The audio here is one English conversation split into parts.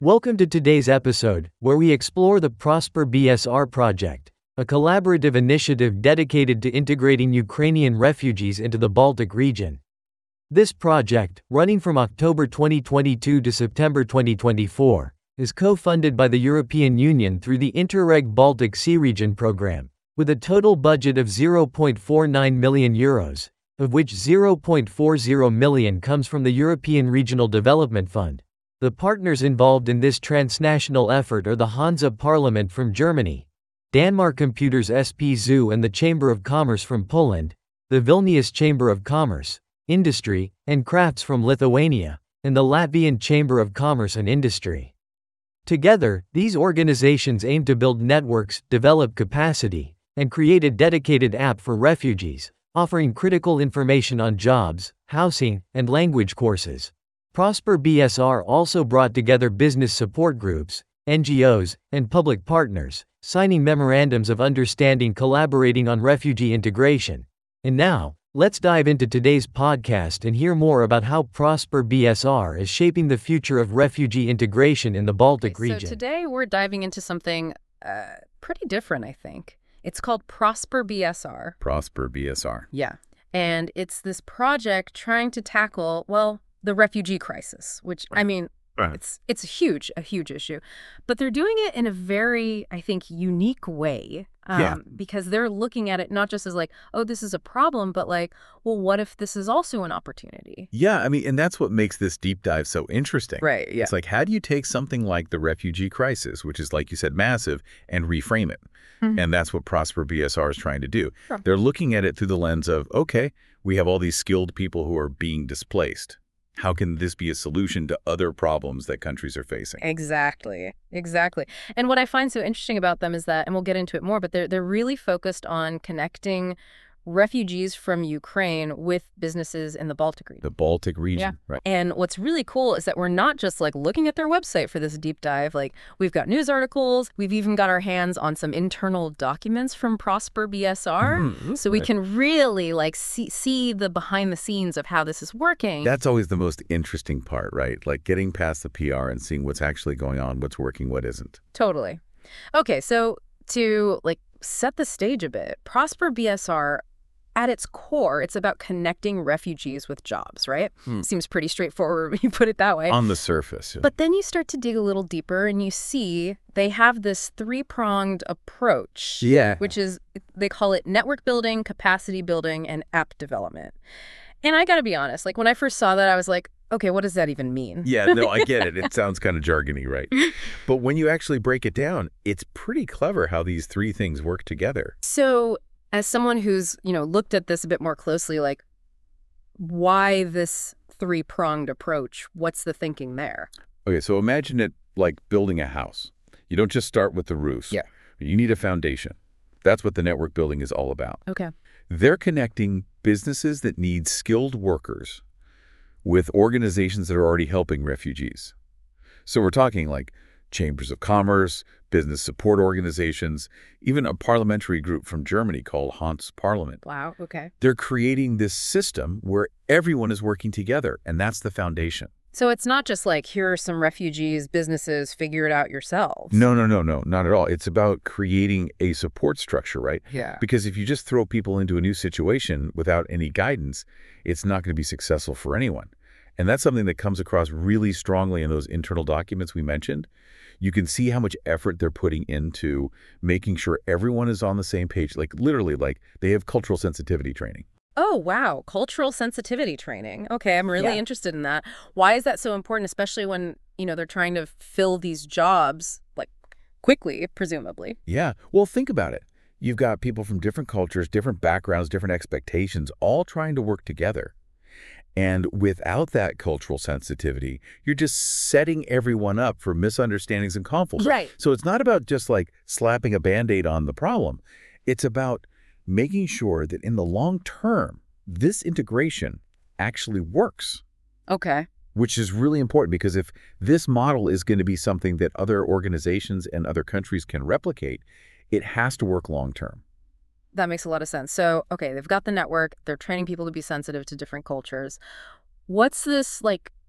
Welcome to today's episode, where we explore the Prosper BSR project, a collaborative initiative dedicated to integrating Ukrainian refugees into the Baltic region. This project, running from October 2022 to September 2024, is co-funded by the European Union through the Interreg Baltic Sea Region program, with a total budget of €0.49 million, of which €0.40 million comes from the European Regional Development Fund. The partners involved in this transnational effort are the Hansa Parliament from Germany, Danmark Computers SP Zoo and the Chamber of Commerce from Poland, the Vilnius Chamber of Commerce, Industry, and Crafts from Lithuania, and the Latvian Chamber of Commerce and Industry. Together, these organizations aim to build networks, develop capacity, and create a dedicated app for refugees, offering critical information on jobs, housing, and language courses. Prosper BSR also brought together business support groups, NGOs, and public partners, signing memorandums of understanding collaborating on refugee integration. And now, let's dive into today's podcast and hear more about how Prosper BSR is shaping the future of refugee integration in the Baltic region. So today we're diving into something pretty different, I think. It's called Prosper BSR. Prosper BSR. Yeah. And it's this project trying to tackle, well, the refugee crisis, which, I mean, it's a huge issue. But they're doing it in a very, I think, unique way. Because they're looking at it not just as like, oh, this is a problem, but like, well, what if this is also an opportunity? Yeah, I mean, and that's what makes this deep dive so interesting. Right, yeah. It's like, how do you take something like the refugee crisis, which is, like you said, massive, and reframe it? Mm-hmm. And that's what Prosper BSR is trying to do. Sure. They're looking at it through the lens of, okay, we have all these skilled people who are being displaced. How can this be a solution to other problems that countries are facing? Exactly. And what I find so interesting about them is that, and we'll get into it more, but they're really focused on connecting refugees from Ukraine with businesses in the Baltic region. The Baltic region, yeah. Right. And what's really cool is that we're not just like looking at their website for this deep dive. Like, we've got news articles, we've even got our hands on some internal documents from Prosper BSR. So we can really like see the behind the scenes of how this is working. That's always the most interesting part, right? Like getting past the PR and seeing what's actually going on, what's working, what isn't. Totally. Okay, so to like set the stage a bit, Prosper BSR, at its core, it's about connecting refugees with jobs, right? Seems pretty straightforward when you put it that way. On the surface. Yeah. But then you start to dig a little deeper and you see they have this three-pronged approach. Yeah. Which is, they call it network building, capacity building, and app development. And I gotta be honest, like when I first saw that, I was like, okay, what does that even mean? Yeah, no, I get it. It sounds kind of jargony, right? But when you actually break it down, it's pretty clever how these three things work together. So, as someone who's, looked at this a bit more closely, like, why this three-pronged approach? What's the thinking there? Okay, so imagine it like building a house. You don't just start with the roof. Yeah. You need a foundation. That's what the network building is all about. Okay. They're connecting businesses that need skilled workers with organizations that are already helping refugees. So we're talking like chambers of commerce, business support organizations, even a parliamentary group from Germany called Hansa Parliament. Wow, okay. They're creating this system where everyone is working together, and that's the foundation. So it's not just like, here are some refugees, businesses, figure it out yourselves. No, not at all. It's about creating a support structure, right? Yeah. Because if you just throw people into a new situation without any guidance, it's not going to be successful for anyone. And that's something that comes across really strongly in those internal documents we mentioned. You can see how much effort they're putting into making sure everyone is on the same page. Like literally, like they have cultural sensitivity training. Oh, wow. Cultural sensitivity training. Okay, I'm really interested in that. Why is that so important, especially when, they're trying to fill these jobs, like, quickly, presumably? Yeah. Well, think about it. You've got people from different cultures, different backgrounds, different expectations, all trying to work together. And without that cultural sensitivity, you're just setting everyone up for misunderstandings and conflicts. Right. So it's not about just like slapping a Band-Aid on the problem. It's about making sure that in the long term, this integration actually works. Okay. Which is really important because if this model is going to be something that other organizations and other countries can replicate, it has to work long term. That makes a lot of sense. So, okay, they've got the network. They're training people to be sensitive to different cultures. What's this, like,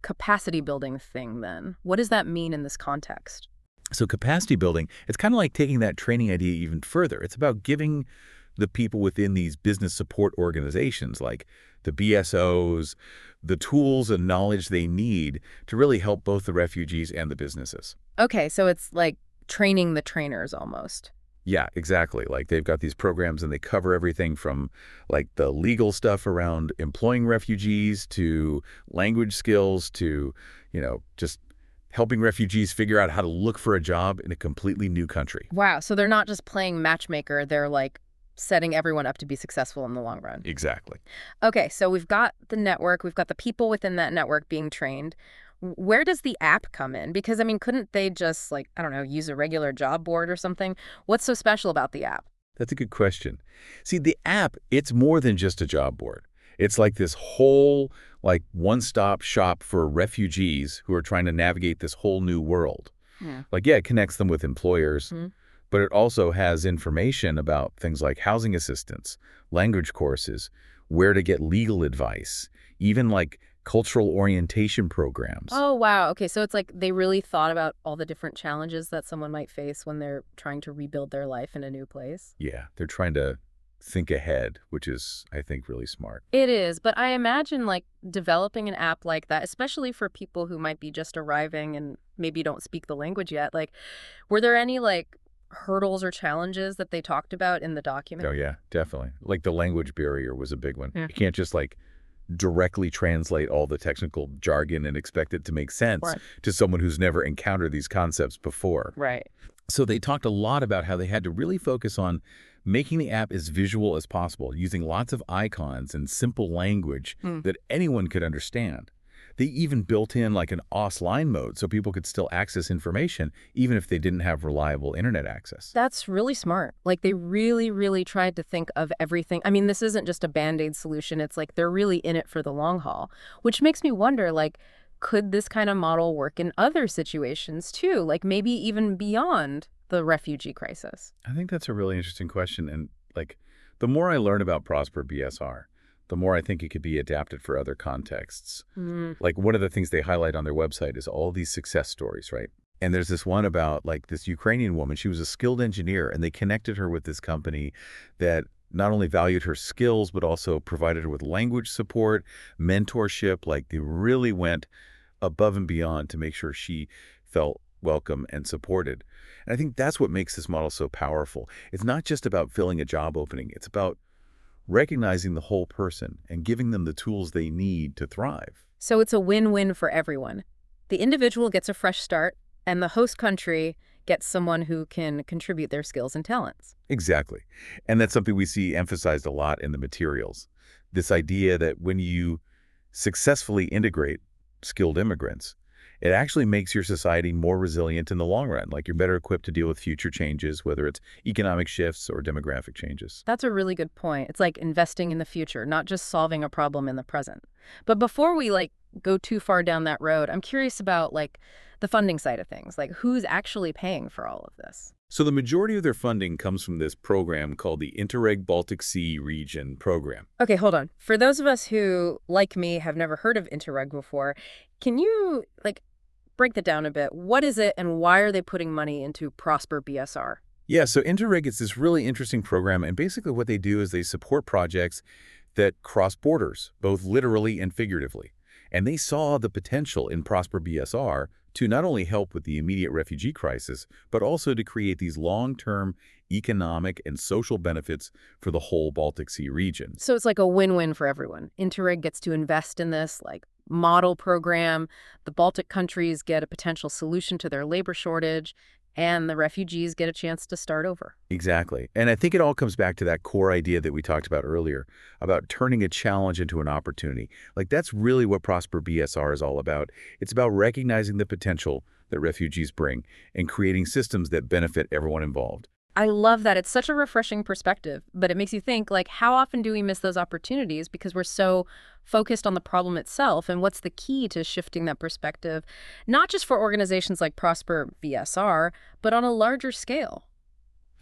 capacity building thing then? What does that mean in this context? So capacity building, it's kind of like taking that training idea even further. It's about giving the people within these business support organizations, like the BSOs, the tools and knowledge they need to really help both the refugees and the businesses. Okay, so it's like training the trainers almost. Yeah, exactly. Like they've got these programs and they cover everything from like the legal stuff around employing refugees to language skills to, just helping refugees figure out how to look for a job in a completely new country. Wow, so they're not just playing matchmaker, they're like setting everyone up to be successful in the long run. Exactly. Okay, so we've got the network, we've got the people within that network being trained. Where does the app come in? Because, I mean, couldn't they just, like, I don't know, use a regular job board or something? What's so special about the app? That's a good question. See, the app, it's more than just a job board. It's like this whole, like, one-stop shop for refugees who are trying to navigate this whole new world. Yeah. Like, yeah, it connects them with employers, but it also has information about things like housing assistance, language courses, where to get legal advice, even like cultural orientation programs. Oh, wow. Okay, so it's like they really thought about all the different challenges that someone might face when they're trying to rebuild their life in a new place. Yeah, they're trying to think ahead, which is, I think, really smart. It is, but I imagine like developing an app like that, especially for people who might be just arriving and maybe don't speak the language yet. Like, were there any like hurdles or challenges that they talked about in the document? Oh, yeah, definitely. Like the language barrier was a big one. Yeah. You can't just like directly translate all the technical jargon and expect it to make sense to someone who's never encountered these concepts before. Right. So they talked a lot about how they had to really focus on making the app as visual as possible, using lots of icons and simple language that anyone could understand. They even built in like an offline mode so people could still access information even if they didn't have reliable internet access. That's really smart. Like they really, really tried to think of everything. I mean, this isn't just a Band-Aid solution. It's like they're really in it for the long haul, which makes me wonder, like, could this kind of model work in other situations too? Like maybe even beyond the refugee crisis? I think that's a really interesting question. And like the more I learn about Prosper BSR, the more I think it could be adapted for other contexts. Like one of the things they highlight on their website is all these success stories, right? And there's this one about like this Ukrainian woman. She was a skilled engineer and they connected her with this company that not only valued her skills, but also provided her with language support, mentorship. Like they really went above and beyond to make sure she felt welcome and supported. And I think that's what makes this model so powerful. It's not just about filling a job opening. It's about recognizing the whole person and giving them the tools they need to thrive. So it's a win-win for everyone. The individual gets a fresh start, and the host country gets someone who can contribute their skills and talents. Exactly. And that's something we see emphasized a lot in the materials. This idea that when you successfully integrate skilled immigrants, it actually makes your society more resilient in the long run. Like you're better equipped to deal with future changes, whether it's economic shifts or demographic changes. That's a really good point. It's like investing in the future, not just solving a problem in the present. But before we go too far down that road, I'm curious about the funding side of things. Like who's actually paying for all of this? So the majority of their funding comes from this program called the Interreg Baltic Sea Region Program. Okay, hold on. For those of us who, like me, have never heard of Interreg before, can you break that down a bit? What is it and why are they putting money into Prosper BSR? Yeah, so Interreg is this really interesting program, and basically what they do is they support projects that cross borders, both literally and figuratively. And they saw the potential in Prosper BSR to not only help with the immediate refugee crisis, but also to create these long-term economic and social benefits for the whole Baltic Sea region. So it's like a win-win for everyone. Interreg gets to invest in this model program, the Baltic countries get a potential solution to their labor shortage, and the refugees get a chance to start over. Exactly. And I think it all comes back to that core idea that we talked about earlier, about turning a challenge into an opportunity. That's really what Prosper BSR is all about. It's about recognizing the potential that refugees bring and creating systems that benefit everyone involved. I love that. It's such a refreshing perspective, but it makes you think, how often do we miss those opportunities because we're so focused on the problem itself? And what's the key to shifting that perspective, not just for organizations like Prosper BSR, but on a larger scale?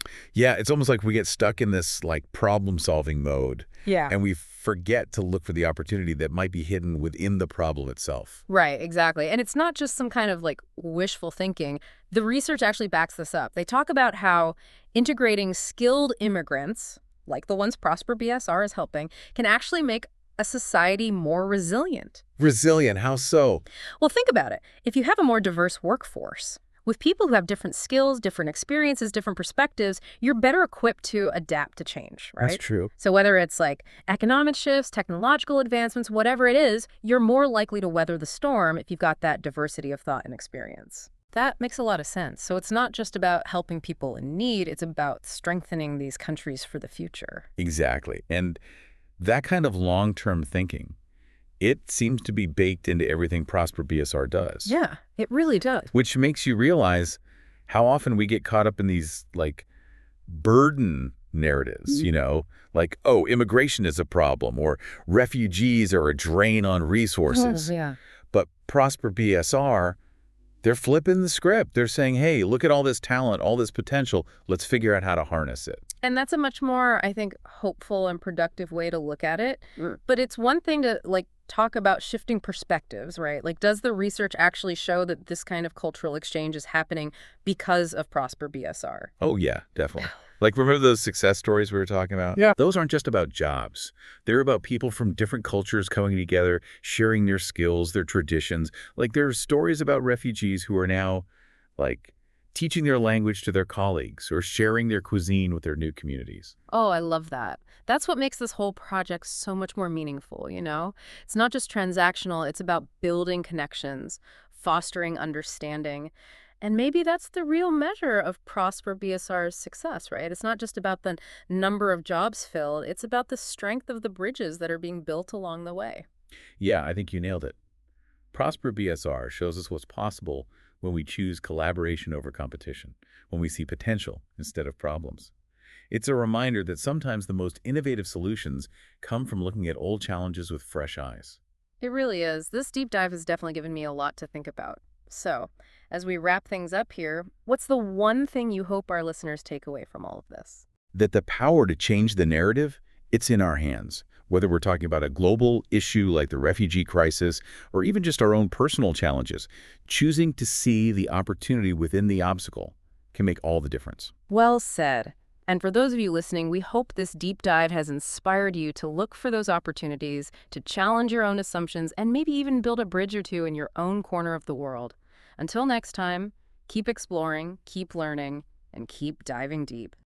Yeah, it's almost like we get stuck in this like problem-solving mode, Yeah. and we forget to look for the opportunity that might be hidden within the problem itself. Right, exactly. And it's not just some kind of like wishful thinking. The research actually backs this up. They talk about how integrating skilled immigrants, like the ones Prosper BSR is helping, can actually make a society more resilient. Resilient, how so? Well, think about it. If you have a more diverse workforce, with people who have different skills, different experiences, different perspectives, you're better equipped to adapt to change, right? That's true. So whether it's like economic shifts, technological advancements, whatever it is, you're more likely to weather the storm if you've got that diversity of thought and experience. That makes a lot of sense. So it's not just about helping people in need, it's about strengthening these countries for the future. Exactly. And that kind of long-term thinking, it seems to be baked into everything Prosper BSR does. Yeah, it really does. Which makes you realize how often we get caught up in these, like, burden narratives, like, oh, immigration is a problem, or refugees are a drain on resources. Yeah. But Prosper BSR, they're flipping the script. They're saying, hey, look at all this talent, all this potential. Let's figure out how to harness it. And that's a much more, I think, hopeful and productive way to look at it. But it's one thing to, like, talk about shifting perspectives, right? Like, does the research actually show that this kind of cultural exchange is happening because of Prosper BSR? Oh, yeah, definitely. Like, remember those success stories we were talking about? Yeah. Those aren't just about jobs. They're about people from different cultures coming together, sharing their skills, their traditions. Like, there are stories about refugees who are now, like, teaching their language to their colleagues or sharing their cuisine with their new communities. Oh, I love that. That's what makes this whole project so much more meaningful, you know? It's not just transactional, it's about building connections, fostering understanding. And maybe that's the real measure of Prosper BSR's success, right? It's not just about the number of jobs filled, it's about the strength of the bridges that are being built along the way. Yeah, I think you nailed it. Prosper BSR shows us what's possible when we choose collaboration over competition, when we see potential instead of problems. It's a reminder that sometimes the most innovative solutions come from looking at old challenges with fresh eyes. It really is. This deep dive has definitely given me a lot to think about. So, as we wrap things up here, what's the one thing you hope our listeners take away from all of this? That the power to change the narrative, it's in our hands. Whether we're talking about a global issue like the refugee crisis or even just our own personal challenges, choosing to see the opportunity within the obstacle can make all the difference. Well said. And for those of you listening, we hope this deep dive has inspired you to look for those opportunities, to challenge your own assumptions, and maybe even build a bridge or two in your own corner of the world. Until next time, keep exploring, keep learning, and keep diving deep.